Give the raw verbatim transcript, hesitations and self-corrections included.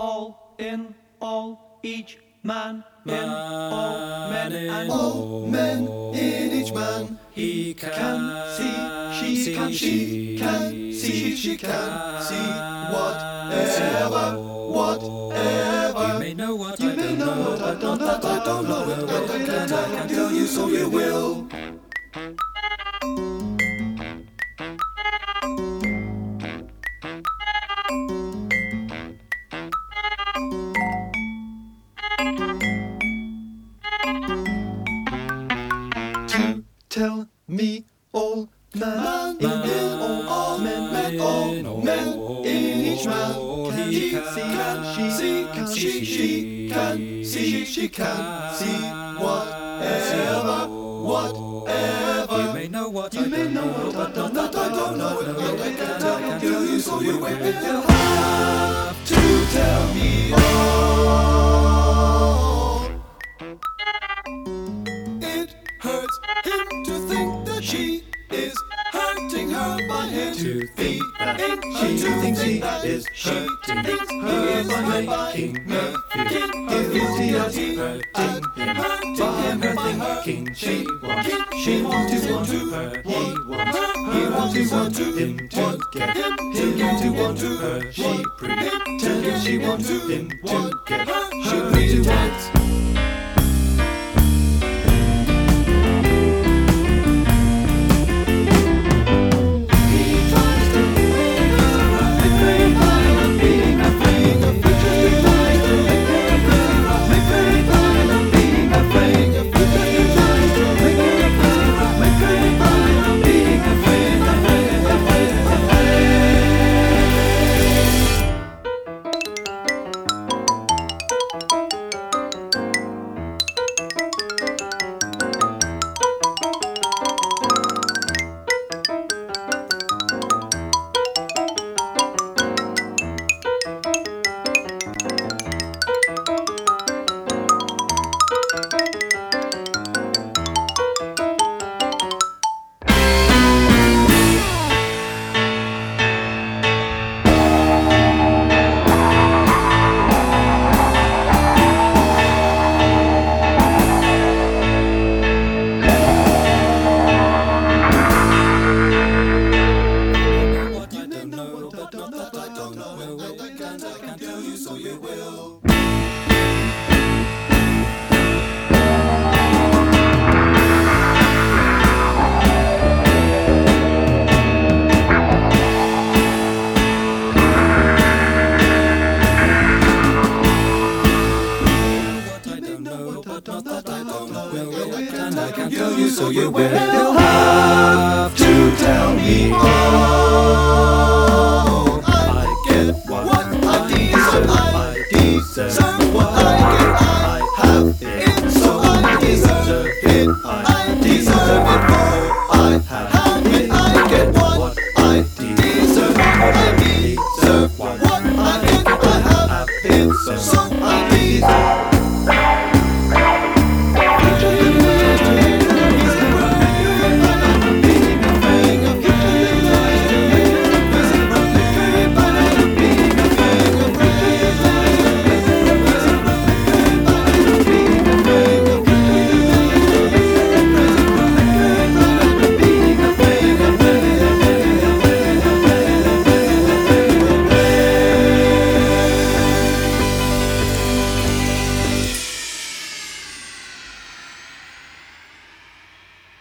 all in all, each man in all men and all men in each man. He can see, she can, she can see, she can see whatever, whatever. You may know what You I may don't know know, what I but don't not know, that I don't know it, but I can, I can tell you so you will. To tell me all man, in all, all men, men, all men in each man. Can he can she see, can she she can see, she can see whatever, whatever. You may know what You I may don't know know, what I but don't not know, that I don't know it, but I can tell you so you will have to tell me all. It hurts him to think that she is hurting her by him. To think that she she thinks he is hurting her by making her feel guilty as hurting him by her thinking she wants, she wants to want to her, he wants, he wants to want to him to get, him to want to her, she pretends she wants him to get, she pretends. So you will. I can tell you so you will have to tell me all. I get what I deserve, I deserve what I get.